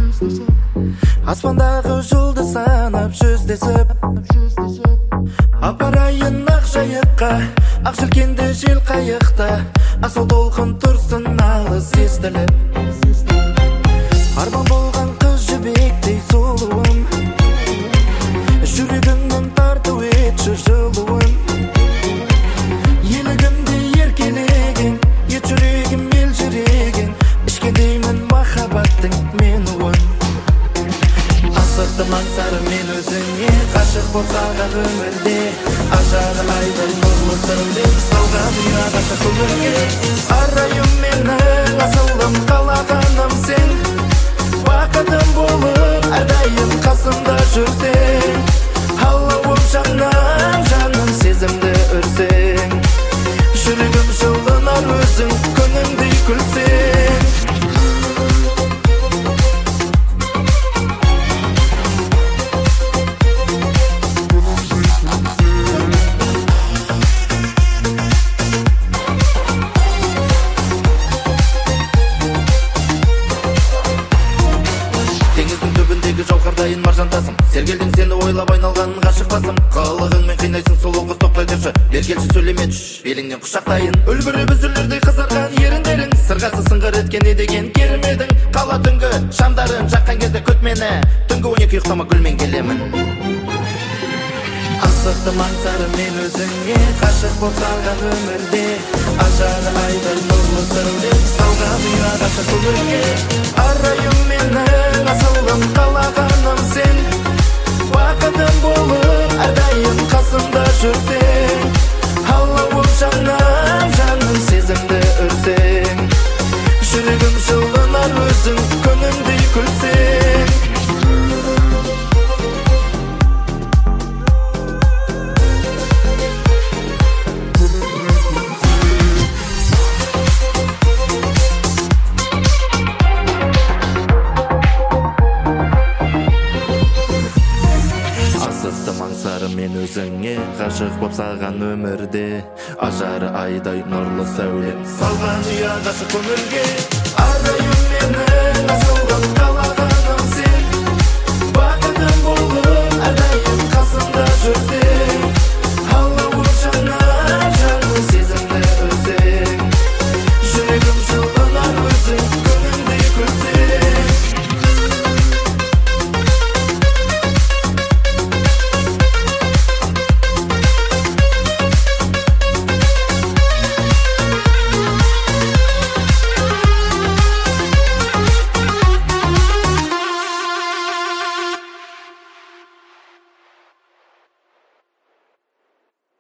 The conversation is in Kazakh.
аспандағы жұлдыз санап жүздесіп, апарайын ақ жайыққа, ақ желкенді жел қайықта, асыл толқын тұрсын алыс естіліп. Арман болған қыз жібектей сұлуым, жүрегімнің тарту етші жылуын. Елігімде еркелеген, ет жүрегім елжіреген, ішкендеймін махаббаттың мен уын. Асықтым аңсары мен өзіңе, ғашық болсаға өмірде, ажары айдай нұрлы сәуле салған ұяғаша көңілге. Арайым менің асылым, қалағаным сен, бақытым болып әрдайым қасымда жүрсең. Алауым жаным, жаным сезімді үрсең, жүрегім жылынар өзің күніңдей күлсең. Жауһардайын маржантасым, сергелдің сені ойлап айналғанын ғашық басым. Қылығыңмен қинайсың сұлу қыз, тоқтай тұршы, бергелші сөйлеме түш, беліңнен құшақтайын. Үлбіріп үзілердей қызарған еріндерің, сырғасы сыңғыр еткен едеген керімедің. Қала түнгі шамдарын жаққан кезде күт мені, түнгі 12 ұйықтама гүлмен келемін. Асықтым аңсары мен өзіңе, ғашық болсаға өмірде, ажары айдай нұрлы сәуле салған ұяғаша көңілге. Арайым менің асылым, қалағаным сен, бақытым болып әрдайым қасымда жүрсең. Алауым жаным, жаным сезімді үрсең, жүрегім жылынар өзің күніңдей күлсең. Аңсары мен өзіңе, ғашық боп саған өмірде, ажары айдай нұрлы сәуле салған ұяғашы көңілге.